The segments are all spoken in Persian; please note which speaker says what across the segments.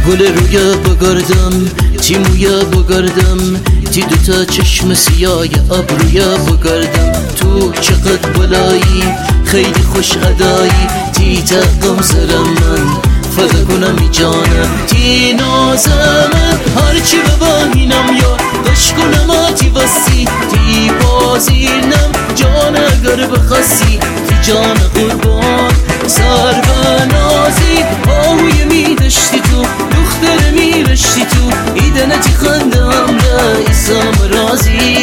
Speaker 1: گل رویا بگردم تی مویا بگردم تی دوتا چشم سیاه ابرویا بگردم تو چقدر بلایی خیلی خوش ادایی تی تقم سرم من فدا کنم ای جانم تی نازمم هرچی ببینم یا قش کنم آتی وسی تی بازینم جان اگر بخسی تی جان قربان سر بنازی آهوی میدشتی تو دختر میرشتی تو ایدنه تی خندم رئیسم رازی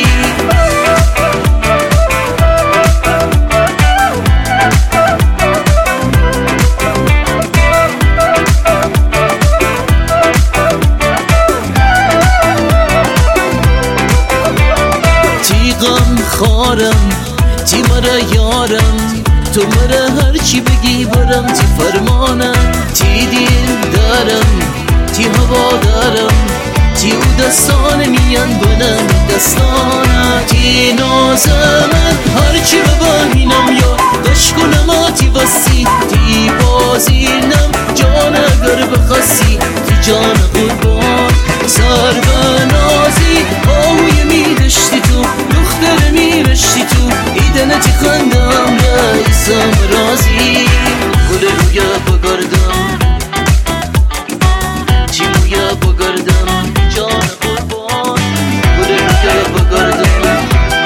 Speaker 1: غم خارم تی مرا یارم تو مرا هرچی بگی برم تی فرمانم تی دل دارم تی هوا دارم تی او دستان میان بنم دستانم تی نازمم هرچی ببینم یا قش کنم آتی وسی تی بازینم جان اگر بخسی تی جان قربان سر بنازی آهوی میدشتی تو دختر میرشتی تو ایدنه تی خندم رئیسم رازی گل رویا بگردم تی مویا بگردم جان قربان گل رویا بگردم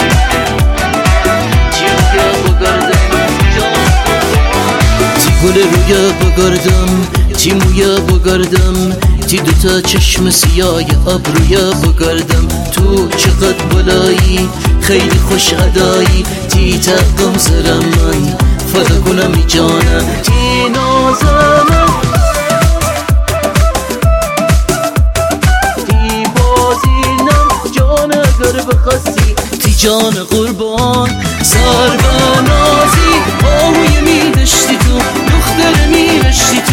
Speaker 1: تی مویا بگردم جان قربان تی گل رویا بگردم تی مویا بگردم تی دوتا چشم سیاه ابرویا بگردم تو چقدر بلایی خیلی خوش ادایی تی تقم سرم من فدا کنم ای جانم تی نازمم تی بازینم جان اگر بخسی تی جان قربان سر بنازی آهوی میدشتی تو دختر میرشتی